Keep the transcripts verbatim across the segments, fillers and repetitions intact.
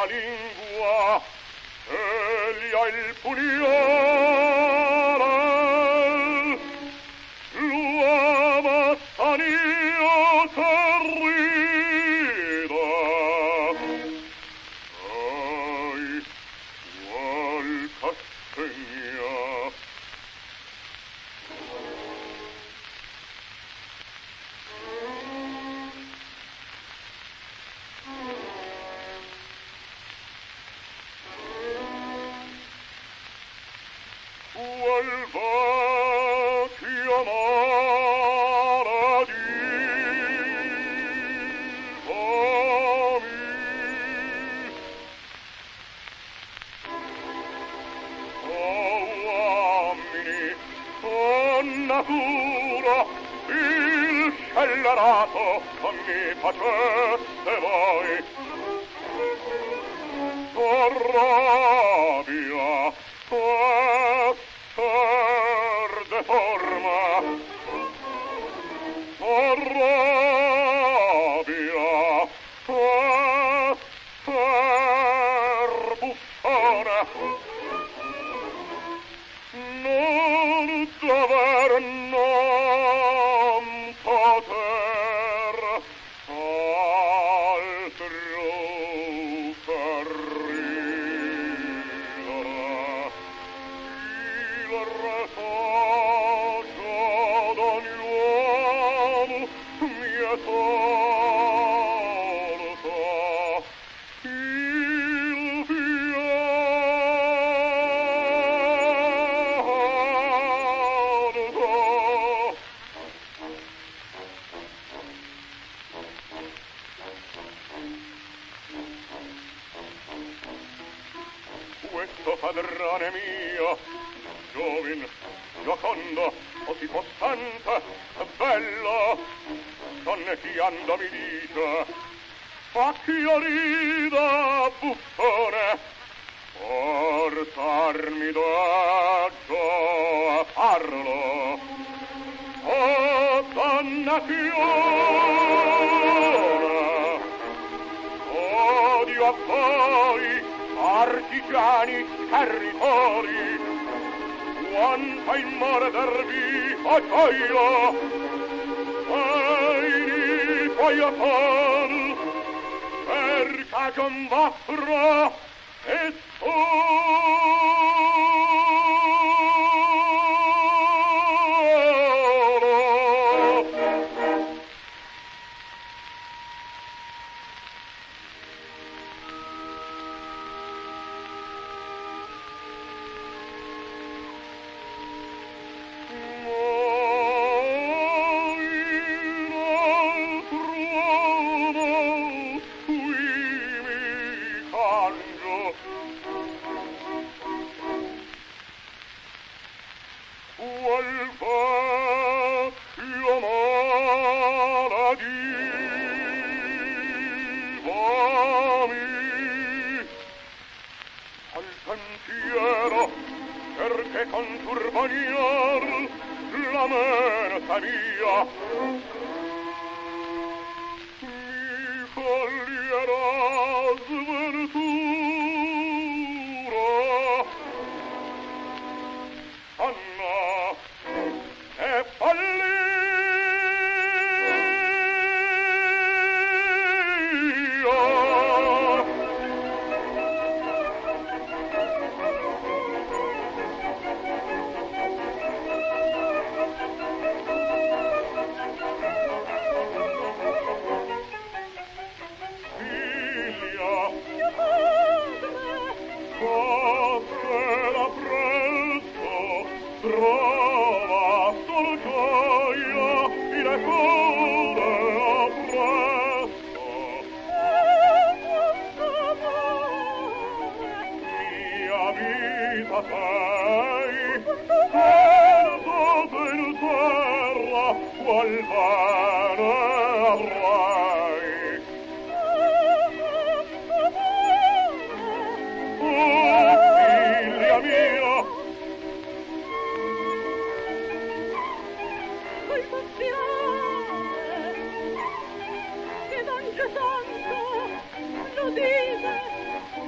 la lingua, eglia il pugnale, l'uomo stanio terrida. Ai, qual castegna, qual vecchia maledivami, o uomini, con natura il scellerato non mi faceste voi, corrabia quester deforma, corrabia quester buffone, non dover non poter altro per ridere. Il refugio d'ogni uomo mi è tolto, il fianco. Questo padrone mio, giovin, giocondo, così costante e bello, donne fiando mi dice, fa che io rida, buffone, portarmi doggio a farlo. Oh, dannazione, odio a voi, artigiani, territori, quanta in mordervi a gioia, eini poi a fan, per cagion vostra e perché con turbaniar la mente mia mi coglierà sventura. Anna è follia, trova solo gioia in accude appresso. Mia vita sei, perduta in terra, qual vana avrai. Oh, figlia mia, che non c'è tanto, lo dite,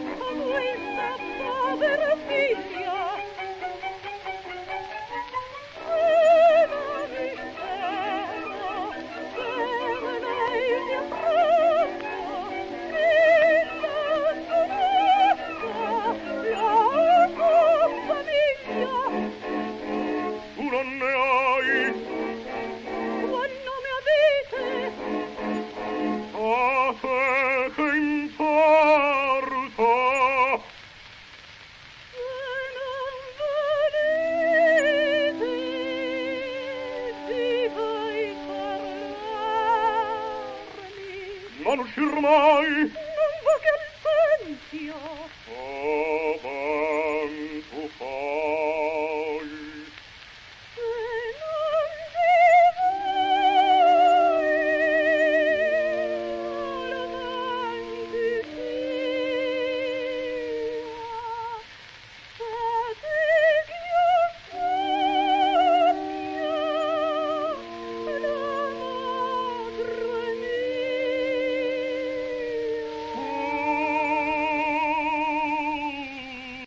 non uscir mai. Non vo che al pensia. Oh, ben tu fai.